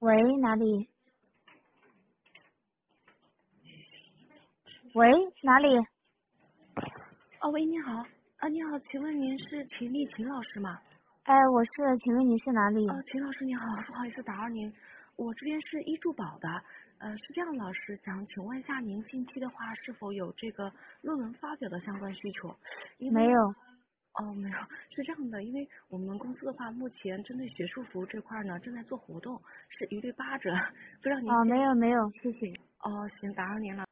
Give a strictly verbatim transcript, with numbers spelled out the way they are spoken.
喂，哪里？喂，哪里？ 哦，喂，你好，啊，你好，请问您是秦丽秦老师吗？ 哎，我是，请问你是哪里？ 呃，秦老师你好，不好意思打扰您，我这边是医助保的，呃，是这样，老师想请问一下，您近期的话是否有这个论文发表的相关需求？因为没有。 哦，没有，是这样的，因为我们公司的话，目前针对学术服务这块呢，正在做活动，是一对八折，不知道您哦， 现没有没有，谢谢。 哦，行，打扰您了。